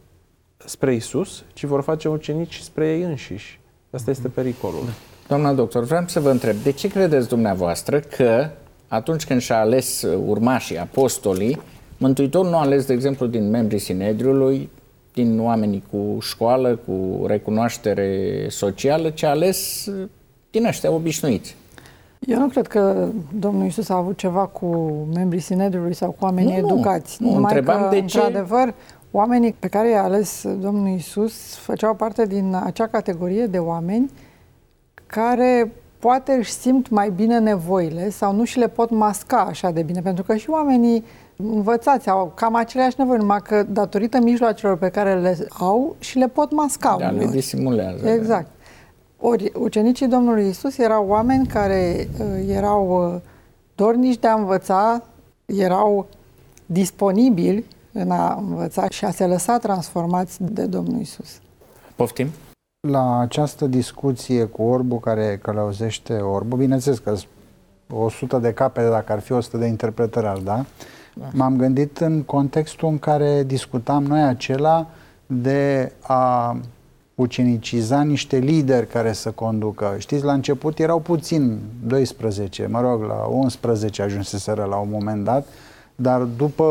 spre Iisus, ci vor face ucenici spre ei înșiși. Asta este pericolul. Doamna doctor, vreau să vă întreb, de ce credeți dumneavoastră că atunci când și-a ales urmașii, apostolii, Mântuitorul nu a ales, de exemplu, din membrii Sinedriului, din oamenii cu școală, cu recunoaștere socială, ci a ales din ăștia obișnuiți? Eu nu cred că Domnul Iisus a avut ceva cu membrii Sinedriului sau cu oamenii educați. Nu, întrebam de ce... Într-adevăr, oamenii pe care i-a ales Domnul Iisus făceau parte din acea categorie de oameni care poate își simt mai bine nevoile sau nu și le pot masca așa de bine, pentru că și oamenii învățați au cam aceleași nevoi, numai că datorită mijloacelor pe care le au și le pot masca. Da, le disimulează. Exact. Ori ucenicii Domnului Iisus erau oameni care erau dornici de a învăța, erau disponibili în a învăța și a se lăsa transformați de Domnul Iisus. Poftim? La această discuție cu orbul care călăuzește orbul, bineînțeles că 100 de capete, dacă ar fi 100 de interpretări, ar da. M-am gândit în contextul în care discutam noi acela de a uceniciza niște lideri care să conducă. Știți, la început erau puțin, 12, mă rog, la 11 ajunseseră la un moment dat, dar după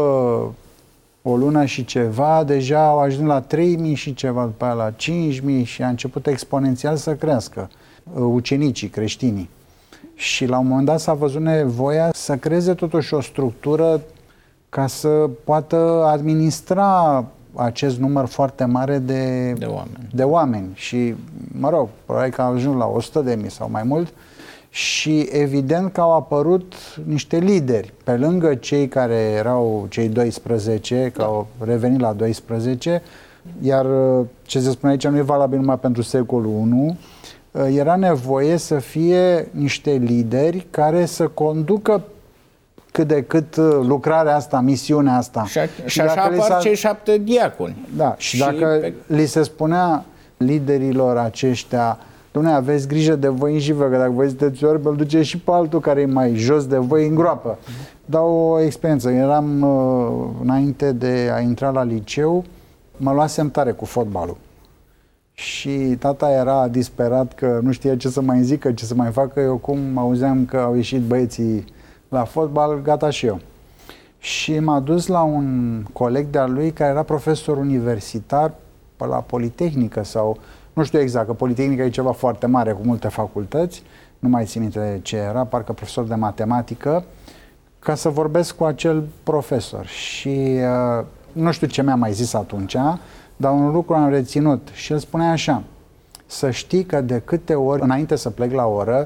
o lună și ceva, deja au ajuns la 3.000 și ceva, după aia la 5.000 și a început exponențial să crească ucenicii, creștinii. Și la un moment dat s-a văzut nevoia să creeze totuși o structură ca să poată administra acest număr foarte mare de oameni. Și, mă rog, probabil că au ajuns la 100.000 sau mai mult și evident că au apărut niște lideri, pe lângă cei care erau cei 12, că au revenit la 12, iar ce se spune aici nu e valabil numai pentru secolul I, era nevoie să fie niște lideri care să conducă cât de cât lucrarea asta, misiunea asta. Și așa apar cei 7 diaconi. Da, și dacă li se spunea liderilor aceștia, Doamne, aveți grijă de voi înși vă, că dacă voi sunteți orbi, îl duce și pe altul care e mai jos de voi în groapă. Dau o experiență. Eram înainte de a intra la liceu, mă luasem tare cu fotbalul. Și tata era disperat că nu știa ce să mai zică, ce să mai facă. Eu cum auzeam că au ieșit băieții la fotbal, gata și eu. Și m-a dus la un coleg de-al lui care era profesor universitar pe la Politehnică sau nu știu exact, că Politehnica e ceva foarte mare cu multe facultăți, nu mai țin minte ce era, parcă profesor de matematică, ca să vorbesc cu acel profesor. Și nu știu ce mi-a mai zis atunci, dar un lucru am reținut și el spunea așa: să știi că de câte ori, înainte să plec la oră,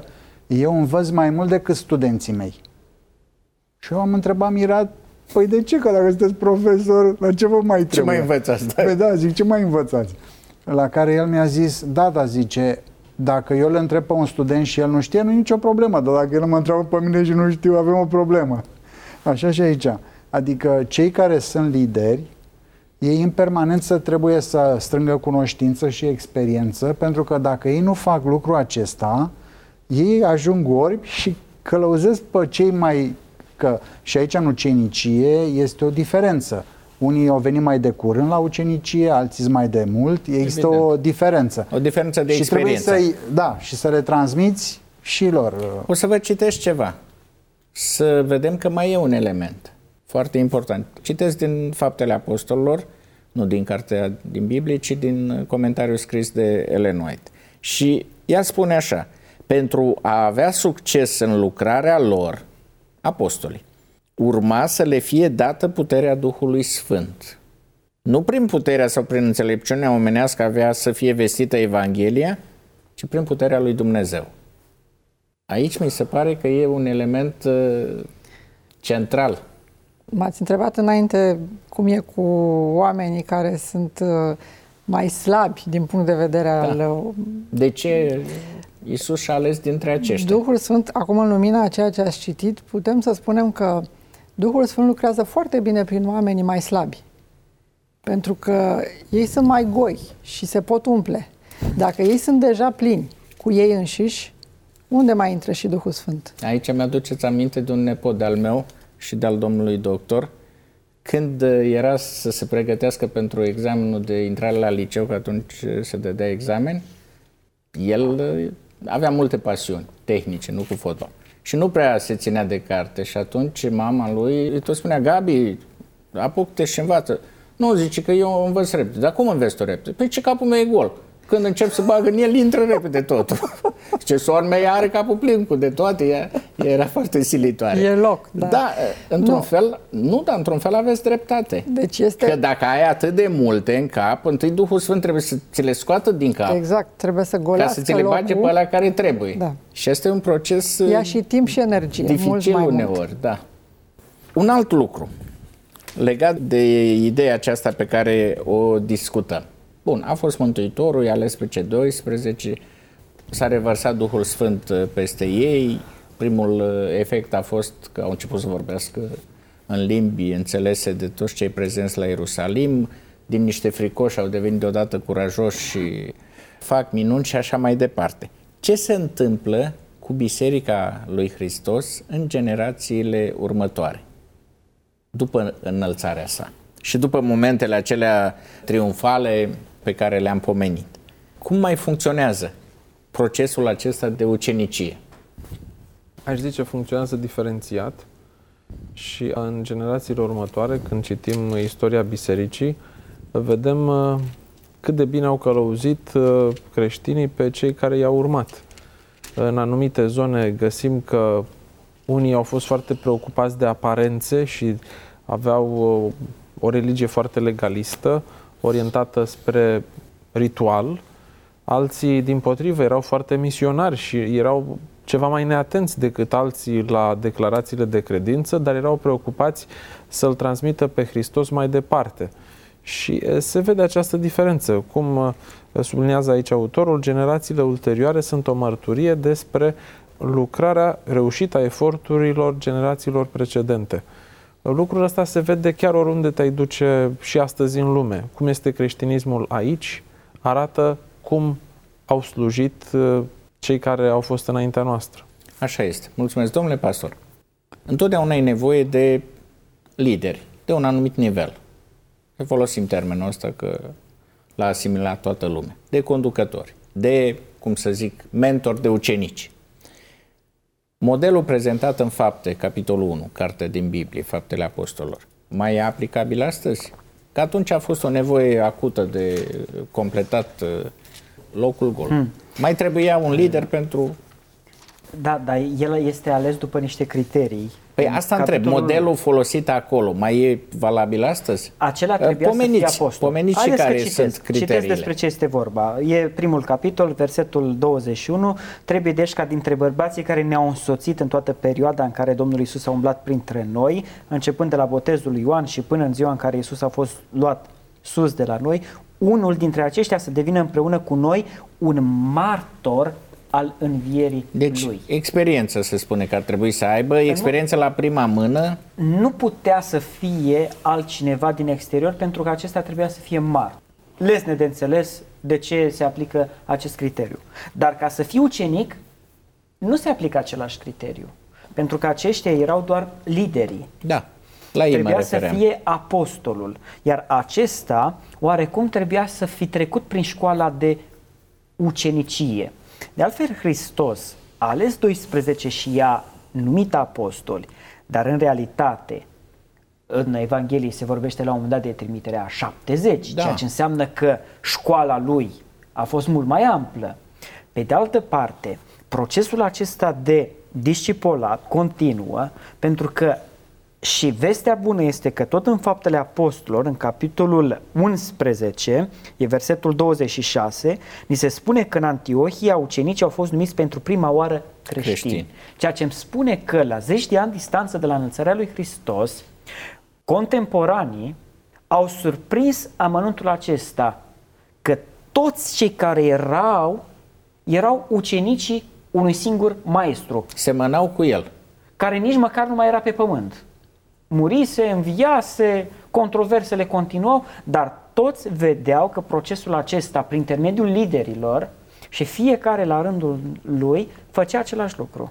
Eu învăț mai mult decât studenții mei. Și eu am întrebat mirat, păi de ce? Că dacă sunteți profesor, la ce vă mai trebuie? Ce mai învățați? Păi da, zic, ce mai învățați? La care el mi-a zis, da, zice, dacă eu îl întreb pe un student și el nu știe, nu e nicio problemă, dar dacă el mă întreabă pe mine și nu știu, avem o problemă. Așa și aici. Adică cei care sunt lideri, ei în permanență trebuie să strângă cunoștință și experiență, pentru că dacă ei nu fac lucrul acesta, ei ajung orbi și călăuzesc pe cei mai... Și aici în ucenicie este o diferență. Unii au venit mai de curând la ucenicie, alții mai de mult. Există o diferență. O diferență de experiență. Și să le transmiți și lor. O să vă citesc ceva. Să vedem că mai e un element foarte important. Citesc din Faptele Apostolilor, nu din cartea din Biblie, ci din comentariul scris de Ellen White. Și ea spune așa: pentru a avea succes în lucrarea lor, apostolii, urma să le fie dată puterea Duhului Sfânt. Nu prin puterea sau prin înțelepciunea omenească avea să fie vestită Evanghelia, ci prin puterea lui Dumnezeu. Aici mi se pare că e un element central. M-ați întrebat înainte cum e cu oamenii care sunt mai slabi din punct de vedere al... De ce Iisus și-a ales dintre aceștia? Duhul Sfânt, acum în lumina a ceea ce ați citit, putem să spunem că Duhul Sfânt lucrează foarte bine prin oamenii mai slabi. Pentru că ei sunt mai goi și se pot umple. Dacă ei sunt deja plini cu ei înșiși, unde mai intră și Duhul Sfânt? Aici mi-aduceți aminte de un nepot de-al meu și de-al domnului doctor, când era să se pregătească pentru examenul de intrare la liceu, că atunci se dădea examen, el avea multe pasiuni tehnice, nu cu fotbal. Și nu prea se ținea de carte și atunci mama lui îi tot spunea: Gabi, apucă-te și învață. Nu, zice că eu învăț repede. Dar cum înveți tu repede? Păi ce capul meu e gol. Când încep să bagă în el, intră repede totul. Ce sora mea are capul plin cu de toate, ea era foarte silitoare. E loc, da. Da, într-un fel, dar într-un fel aveți dreptate. Deci este... Că dacă ai atât de multe în cap, întâi Duhul Sfânt trebuie să ți le scoată din cap. Exact, trebuie să golească ca să ți le bage pe alea care trebuie. Da. Și este un proces ia și timp și energie, dificil uneori, da. Un alt lucru legat de ideea aceasta pe care o discutăm. Bun, a fost Mântuitorul, i-a ales pe cei 12, s-a revărsat Duhul Sfânt peste ei. Primul efect a fost că au început să vorbească în limbi înțelese de toți cei prezenți la Ierusalim. Din niște fricoși au devenit deodată curajoși și fac minuni și așa mai departe. Ce se întâmplă cu Biserica lui Hristos în generațiile următoare, după înălțarea sa și după momentele acelea triumfale pe care le-am pomenit? Cum mai funcționează procesul acesta de ucenicie? Aș zice, funcționează diferențiat și în generațiile următoare, când citim istoria bisericii, vedem cât de bine au călăuzit creștinii pe cei care i-au urmat. În anumite zone găsim că unii au fost foarte preocupați de aparențe și aveau o religie foarte legalistă, orientată spre ritual. Alții, dimpotrivă, erau foarte misionari și erau ceva mai neatenți decât alții la declarațiile de credință, dar erau preocupați să-L transmită pe Hristos mai departe. Și se vede această diferență. Cum sublinează aici autorul, generațiile ulterioare sunt o mărturie despre lucrarea reușită a eforturilor generațiilor precedente. Lucrul ăsta se vede chiar oriunde te-ai duce și astăzi în lume. Cum este creștinismul aici, arată cum au slujit cei care au fost înaintea noastră. Așa este. Mulțumesc, domnule pastor. Întotdeauna e nevoie de lideri, de un anumit nivel. Să folosim termenul ăsta că l-a asimilat toată lumea. De conducători, de, cum să zic, mentori de ucenici. Modelul prezentat în Fapte, capitolul 1, carte din Biblie, Faptele Apostolilor, mai e aplicabil astăzi? Că atunci a fost o nevoie acută de completat locul gol. Mai trebuia un lider pentru... Da, dar el este ales după niște criterii Păi asta întreb, modelul folosit acolo mai e valabil astăzi? Acela trebuia să fie apostol. Pomeniți și care sunt criteriile. Citesc despre ce este vorba. E primul capitol, versetul 21. Trebuie deci ca dintre bărbații care ne-au însoțit în toată perioada în care Domnul Iisus a umblat printre noi, începând de la botezul lui Ioan și până în ziua în care Iisus a fost luat sus de la noi, unul dintre aceștia să devină împreună cu noi un martor al învierii lui. Experiență se spune că ar trebui să aibă, experiență la prima mână. Nu putea să fie altcineva din exterior, pentru că acesta trebuia să fie martor. Lesne de înțeles de ce se aplică acest criteriu. Dar ca să fii ucenic, nu se aplică același criteriu, pentru că aceștia erau doar liderii. Da, la ei trebuia mă să refeream. fie apostolul, iar acesta oarecum trebuia să fi trecut prin școala de ucenicie. De altfel, Hristos a ales 12 și i-a numit apostoli, dar în realitate, în Evanghelie se vorbește la un moment dat de trimiterea a 70, ceea ce înseamnă că școala lui a fost mult mai amplă. Pe de altă parte, procesul acesta de discipolat continuă, pentru că și vestea bună este că tot în Faptele Apostolilor, în capitolul 11, e versetul 26, ni se spune că în Antiohia ucenicii au fost numiți pentru prima oară creștini. Ceea ce îmi spune că la 10 de ani distanță de la înălțarea lui Hristos, contemporanii au surprins amănuntul acesta, că toți cei care erau ucenicii unui singur maestru. Semănau cu el. Care nici măcar nu mai era pe pământ. Murise, înviase, controversele continuau, dar toți vedeau că procesul acesta, prin intermediul liderilor, și fiecare la rândul lui, făcea același lucru.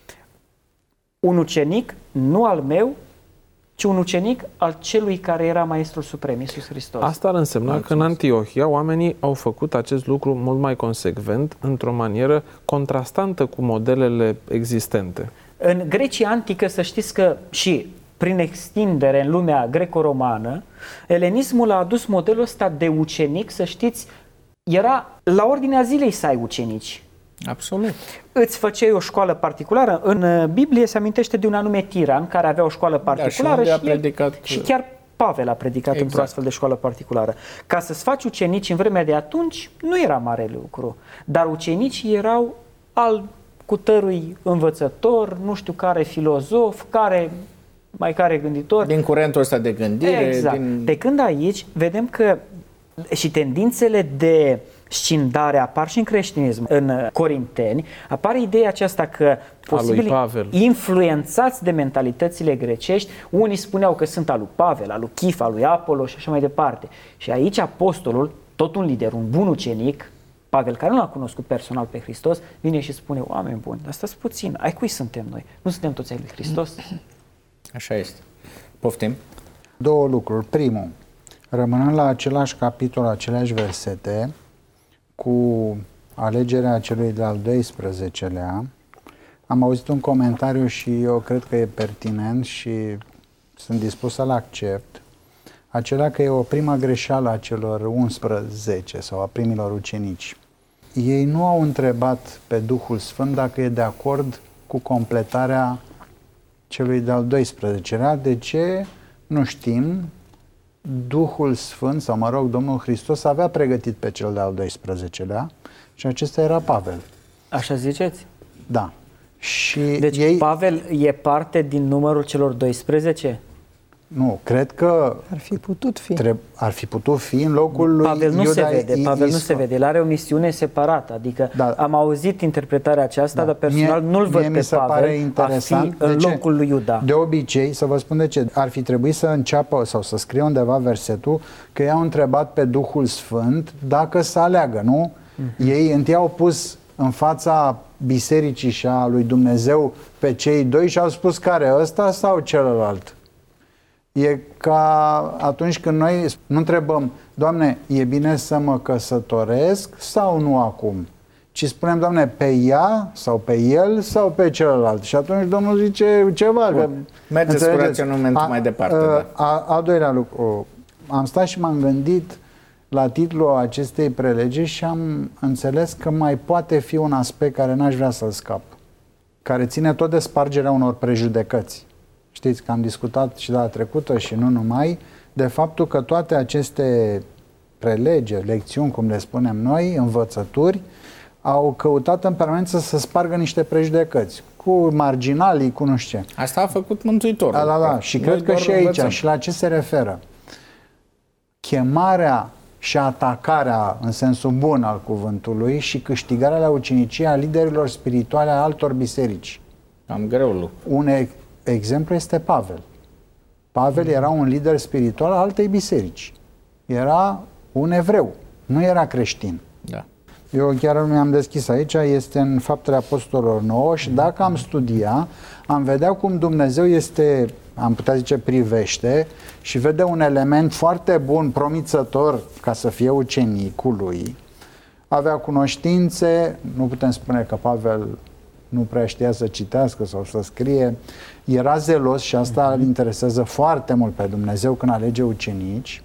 Un ucenic, nu al meu, ci un ucenic al celui care era Maestrul Suprem, Iisus Hristos. Asta ar însemna că în Antiohia oamenii au făcut acest lucru mult mai consecvent, într-o manieră contrastantă cu modelele existente. În Grecia antică, să știți că și prin extindere în lumea greco-romană, elenismul a adus modelul ăsta de ucenic, să știți, era la ordinea zilei să ai ucenici. Absolut. Îți făceai o școală particulară. În Biblie se amintește de un anume tiran care avea o școală particulară, și chiar Pavel a predicat într-o astfel de școală particulară. Ca să-ți faci ucenici în vremea de atunci nu era mare lucru, dar ucenicii erau al cutărui învățător, nu știu care filozof, care gânditor. Din curentul ăsta de gândire. Exact. De când aici vedem că și tendințele de scindare apar și în creștinism. În Corinteni apare ideea aceasta că posibil influențați de mentalitățile grecești, unii spuneau că sunt al lui Pavel, al lui Chif, al lui Apollo și așa mai departe. Și aici apostolul, tot un lider, un bun ucenic, Pavel, care nu l-a cunoscut personal pe Hristos, vine și spune: oameni buni, dar stați puțin, ai cui suntem noi? Nu suntem toți ai lui Hristos? Așa este. Poftim? Două lucruri. Primul, rămânând la același capitol, aceleași versete, cu alegerea celui de-al 12-lea, am auzit un comentariu și eu cred că e pertinent și sunt dispus să-l accept. Acela că e o prima greșeală a celor 11 sau a primilor ucenici. Ei nu au întrebat pe Duhul Sfânt dacă e de acord cu completarea celui de-al 12-lea. De ce? Nu știm. Duhul Sfânt, sau mă rog, Domnul Hristos avea pregătit pe cel de-al 12-lea și acesta era Pavel. Așa ziceți? Da. Și deci Pavel e parte din numărul celor 12? Nu, cred că ar fi putut fi. Ar fi putut fi în locul lui Pavel nu Iuda. Pavel nu se vede, el are o misiune separată, adică am auzit interpretarea aceasta, dar personal nu-l văd pe Pavel a fi în locul lui Iuda. De obicei, să vă spun de ce, ar fi trebuit să înceapă sau să scrie undeva versetul că i-au întrebat pe Duhul Sfânt dacă să aleagă, nu? Ei întâi au pus în fața bisericii și a lui Dumnezeu pe cei doi și au spus: care, ăsta sau celălalt? E ca atunci când noi nu întrebăm: Doamne, e bine să mă căsătoresc sau nu acum? Ci spunem: Doamne, pe ea sau pe el sau pe celălalt? Și atunci Domnul zice ceva. Mergeți cu raționamentul mai departe. A doilea lucru. Am stat și m-am gândit la titlul acestei prelegeri și am înțeles că mai poate fi un aspect care n-aș vrea să-l scap, care ține tot de spargerea unor prejudecăți. Știți că am discutat și data trecută și nu numai, de faptul că toate aceste prelegeri, lecțiuni, cum le spunem noi, învățături, au căutat în permanență să spargă niște prejudecăți cu marginalii, cu nu știu ce. Asta a făcut Mântuitorul. Da. Și cred că și aici, și la ce se referă? Chemarea și atacarea în sensul bun al cuvântului și câștigarea la ucenicie a liderilor spirituale a altor biserici. Am greu lucru. Un exemplu este Pavel. Pavel era un lider spiritual al altei biserici. Era un evreu, nu era creștin. Da. Eu chiar nu mi-am deschis aici, este în Faptele Apostolilor 9 și dacă am studia, am vedea cum Dumnezeu este, am putea zice, privește și vede un element foarte bun, promițător ca să fie ucenicul lui. Avea cunoștințe, nu putem spune că Pavel nu prea știa să citească sau să scrie, era zelos și asta îl interesează foarte mult pe Dumnezeu când alege ucenici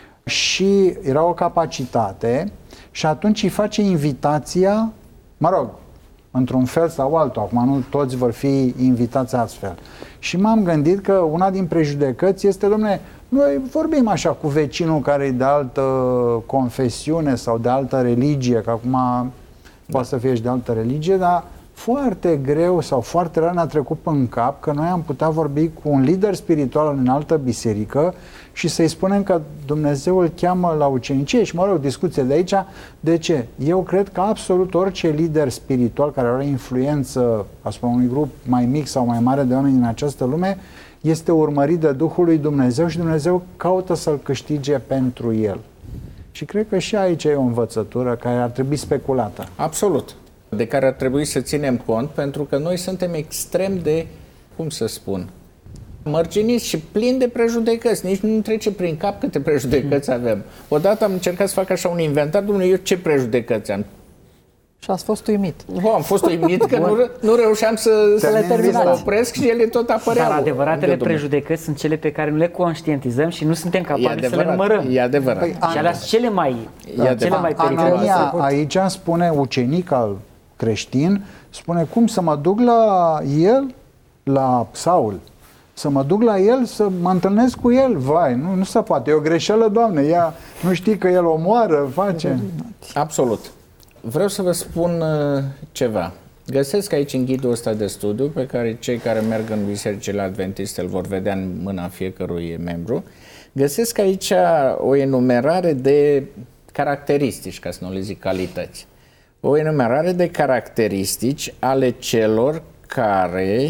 și era o capacitate și atunci îi face invitația, mă rog, într-un fel sau altul, acum nu toți vor fi invitați astfel. Și m-am gândit că una din prejudecăți este, dom'le, noi vorbim așa cu vecinul care e de altă confesiune sau de altă religie, că acum poate să fie și de altă religie, dar foarte greu sau foarte rar ne-a trecut în cap că noi am putea vorbi cu un lider spiritual în altă biserică și să-i spunem că Dumnezeu îl cheamă la ucenicie și, mă rog, discuție de aici. De ce? Eu cred că absolut orice lider spiritual care are influență asupra unui grup mai mic sau mai mare de oameni din această lume este urmărit de Duhul lui Dumnezeu și Dumnezeu caută să-l câștige pentru el. Și cred că și aici e o învățătură care ar trebui speculată. Absolut. De care ar trebui să ținem cont, pentru că noi suntem extrem de, cum să spun, mărginiți și plini de prejudecăți. Nici nu trece prin cap câte prejudecăți avem. Odată am încercat să fac așa un inventar, domnule, eu ce prejudecăți am? Și ați fost uimit. Am fost uimit că nu reușeam să le opresc și ele tot apăreau. Dar adevăratele prejudecăți sunt cele pe care nu le conștientizăm și nu suntem capabili să le numărăm. E adevărat. Și alea sunt cele mai periculoase. Anania aici spune, ucenic al creștin, spune cum să mă duc la el, la Saul, să mă duc la el, să mă întâlnesc cu el. Vai, nu se poate, e o greșeală, Doamne, ea nu știi că el omoară, face. Absolut. Vreau să vă spun ceva. Găsesc aici în ghidul ăsta de studiu, pe care cei care merg în bisericile adventiste îl vor vedea în mâna fiecărui membru, găsesc aici o enumerare de caracteristici, ca să nu le zic calități. O enumerare de caracteristici ale celor care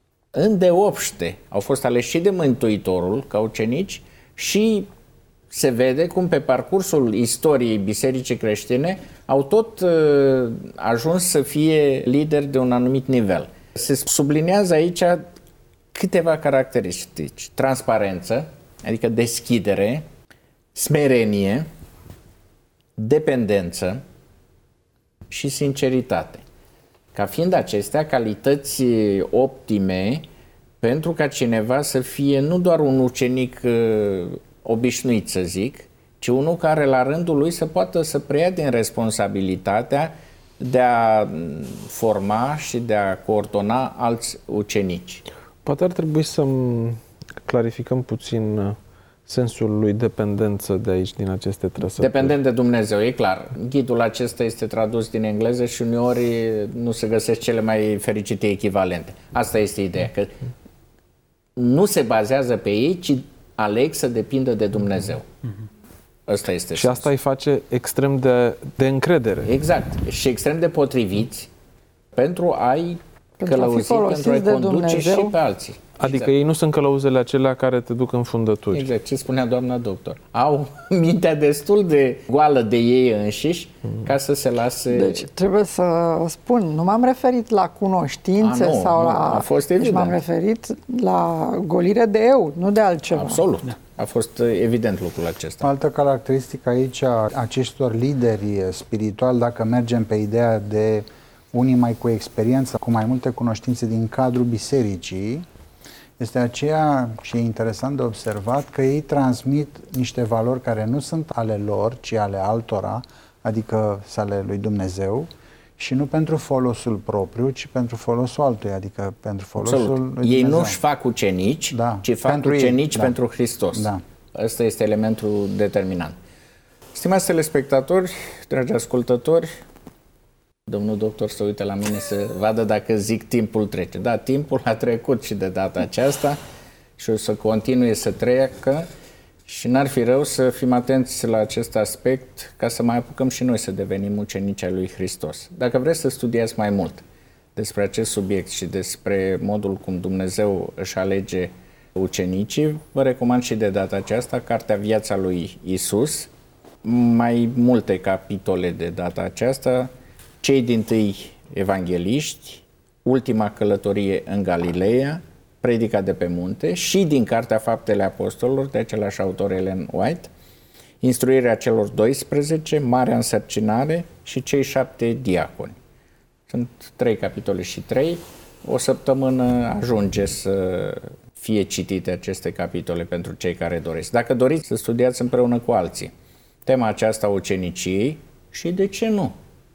îndeopște au fost aleși și de Mântuitorul ca ucenici și se vede cum pe parcursul istoriei bisericii creștine au tot ajuns să fie lideri de un anumit nivel. Se subliniază aici câteva caracteristici. Transparență, adică deschidere, smerenie, dependență și sinceritate. Ca fiind acestea calități optime pentru ca cineva să fie nu doar un ucenic obișnuit, să zic, ci unul care la rândul lui să poată să preia din responsabilitatea de a forma și de a coordona alți ucenici. Poate ar trebui să clarificăm puțin sensul lui dependență de aici, din aceste trăsături. Dependent de Dumnezeu, e clar. Ghidul acesta este tradus din engleză și uneori nu se găsesc cele mai fericite echivalente. Asta este ideea, că nu se bazează pe ei, ci aleg să depindă de Dumnezeu. Asta este și asta îi face extrem de încredere. Exact. Și extrem de potriviți pentru a-i călăuzi, pentru a-i conduce și pe alții. Adică exact. Ei nu sunt călăuzele acelea care te duc în fundături. Exact, ce spunea doamna doctor. Au mintea destul de goală de ei înșiși ca să se lase... Deci trebuie să spun, nu m-am referit la cunoștințe sau la... A fost evident. Deci m-am referit la golire de eu, nu de altceva. Absolut. Da. A fost evident lucrul acesta. O altă caracteristică aici a acestor lideri spirituali, dacă mergem pe ideea de unii mai cu experiență, cu mai multe cunoștințe din cadrul bisericii, este aceea, și e interesant de observat, că ei transmit niște valori care nu sunt ale lor, ci ale altora, adică ale lui Dumnezeu, și nu pentru folosul propriu, ci pentru folosul altuia, adică pentru folosul Absolut. lui Ei Dumnezeu. nu își fac ucenici, Da. ci fac Pentru ucenici ei. pentru Hristos. Da. Ăsta este elementul determinant. Stimați telespectatori, dragi ascultători, domnul doctor să uite la mine să vadă dacă zic timpul trece. Da, timpul a trecut și de data aceasta și o să continue să treacă și n-ar fi rău să fim atenți la acest aspect ca să mai apucăm și noi să devenim ucenici ai lui Hristos. Dacă vreți să studiați mai mult despre acest subiect și despre modul cum Dumnezeu își alege ucenicii, vă recomand și de data aceasta Cartea Viața lui Isus, mai multe capitole de data aceasta, cei dintâi evangeliști, ultima călătorie în Galileea, Predica de pe munte și din Cartea Faptele Apostolilor, de același autor Ellen White, Instruirea celor 12, Marea însărcinare și cei 7 diaconi. Sunt 3 capitole și 3. O săptămână ajunge să fie citite aceste capitole pentru cei care doresc. Dacă doriți să studiați împreună cu alții tema aceasta a uceniciei și de ce nu?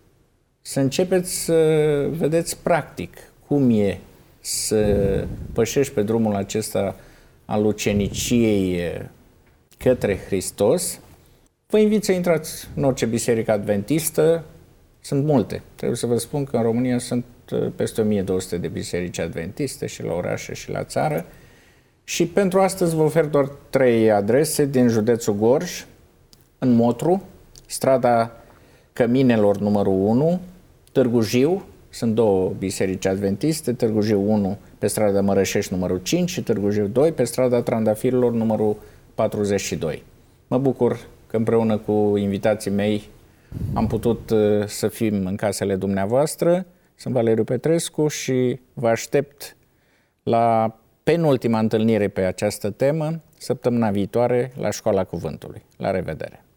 Să începeți să vedeți practic cum e să pășești pe drumul acesta al uceniciei către Hristos. Vă invit să intrați în orice biserică adventistă. Sunt multe. Trebuie să vă spun că în România sunt peste 1200 de biserici adventiste și la orașe și la țară. Și pentru astăzi vă ofer doar 3 adrese din județul Gorj, în Motru, strada Căminelor numărul 1, Târgu Jiu, sunt 2 biserici adventiste, Târgu Jiu 1 pe strada Mărășești numărul 5 și Târgu Jiu 2 pe strada Trandafirilor numărul 42. Mă bucur că împreună cu invitații mei am putut să fim în casele dumneavoastră. Sunt Valeriu Petrescu și vă aștept la penultima întâlnire pe această temă săptămâna viitoare la Școala Cuvântului. La revedere!